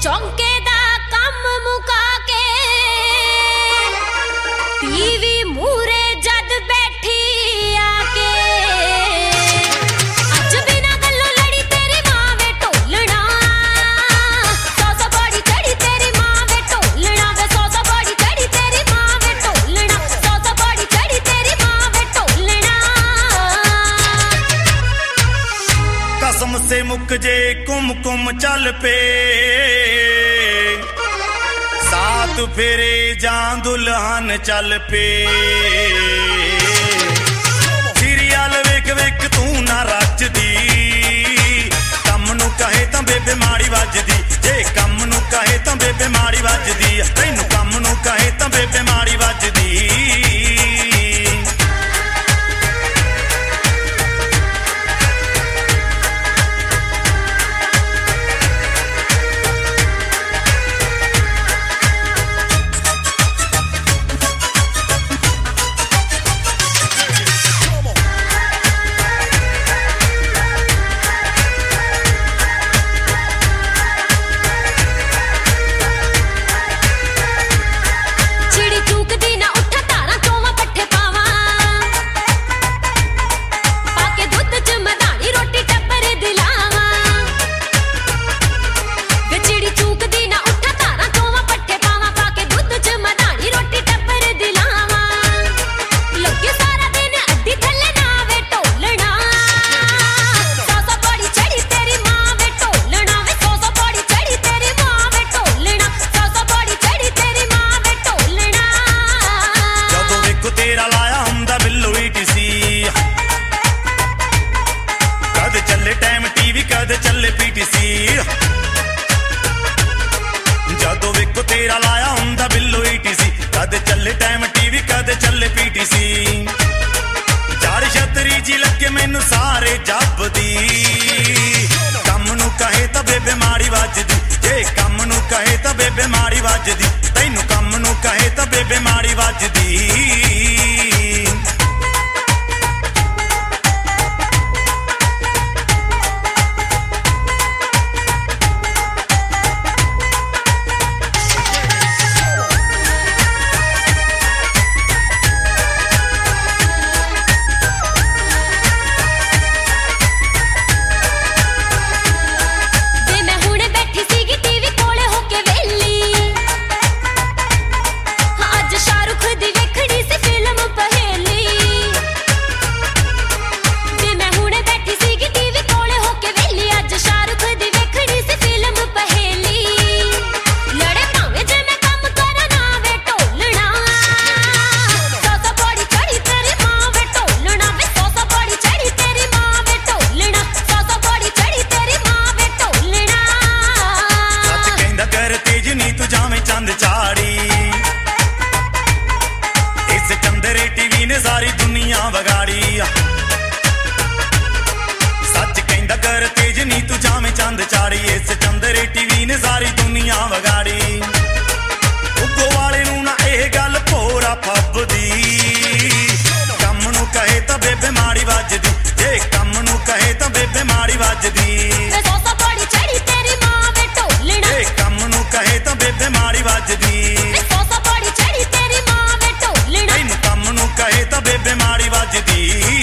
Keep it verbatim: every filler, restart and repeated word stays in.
चौंके दा कम मुका के टीवी मूरे जद बैठी आके अज बिना गल्लों लड़ी तेरी मां वे ढोलना सौ सौ बड़ी चढ़ी तेरी मां वे ढोलना वे सौ सौ बड़ी चढ़ी तेरी मां वे ढोलना सौ सौ बड़ी चढ़ी तेरी मां वे ढोलना कसम से मुक जे कुम कुम चल पे सात फेरे जां दुल्हन चल पे सीरियल वेख वेख तू ना रचदी कम नू कहे तां बेबे माड़ी वजदी जे कम नू कहे तां बेबे माड़ी वजदी तैनू कम नू कहे तां बेबे माड़ी वजदी जदों वेखो तेरा लाया हुंदा बिल्लो ईटीसी कद चले टाइम टीवी कद चले पीटीसी चार छतरी जी लगे मैनू सारे जपदी कम नू कहे तां बेबे माड़ी वजदी जे कम नू कहे तां बेबे माड़ी वजदी तैनू कम नू कहे तां बेबे माड़ी वजदी सारी दुनिया बगाड़ी सच कहंदा कर तेज नी तू जामे चंद चाड़ी इस चंदरे टीवी ने सारी दुनिया बगाड़ी उगो वाले नू ना यह गल भोरा फबदी कम नू कहे तां बेबे माड़ी वजदी जे कम नू कहे तां बेबे माड़ी वजदी कम नू कहे तां बेबे माड़ी वजदी कहे तां बेबे माड़ी वजदी।